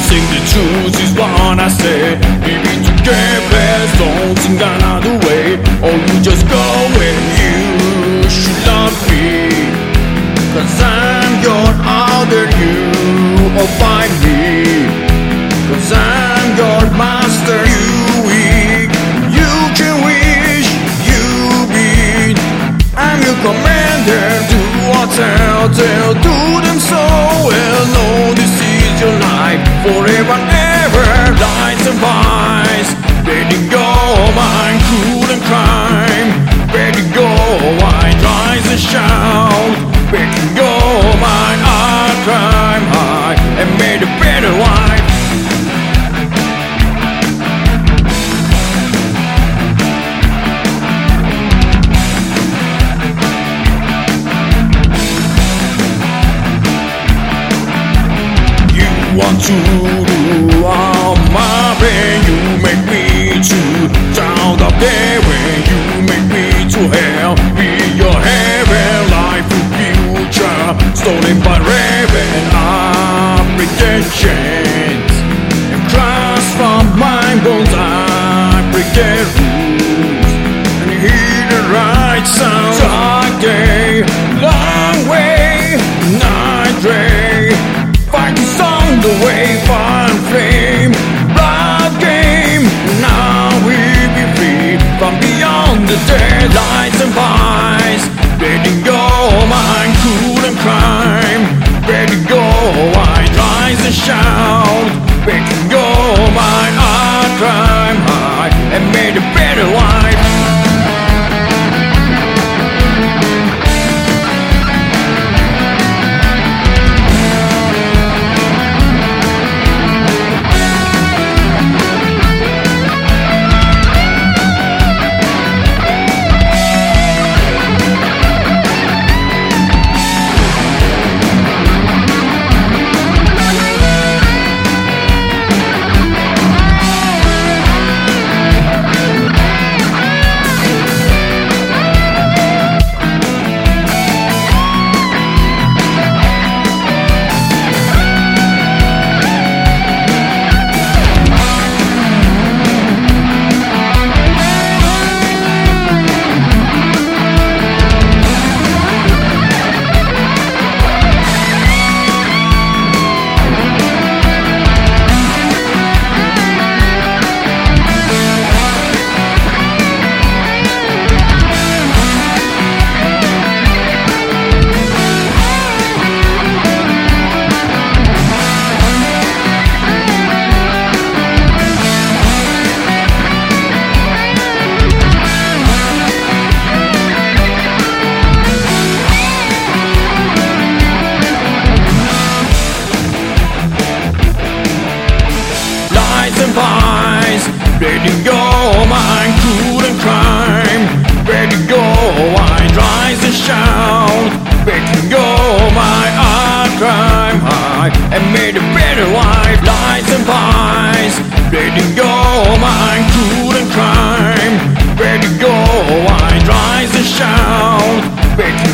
Sing the truth is what I say. Maybe to get best, don't think another way. Or you just go when you should not be. Cause I'm your other you, or find me. Cause I'm your master, you weak. You can wish, you beat. I'm your commander, do or tell, do them so well. No, this is your life, forever and ever. Lies and vice, letting go, mine, cruel and crime. Letting go, white rise and shout. Letting go, mine, I climb high and made a better life. Want to do all my pain, you make me to down the day when you make me to hell. Be your heaven, life in future, stolen by raven applications. And trust from my bones, I break their rules and hear the right sound. Dark day, long way, night ray, fight the song. The way fire flame, blood game. Now we be free from beyond the deadlines and vice. Letting go, mine, cruel and crime. Letting go, I rise and shout. Letting go, mine, I climb high and made a better life. Letting go, mine, cruel and crime. Letting go, I rise and shout. Letting go, my I climb high and made a better life. Lies and vice. Letting go, mine, cruel and crime. Letting go, I rise and shout.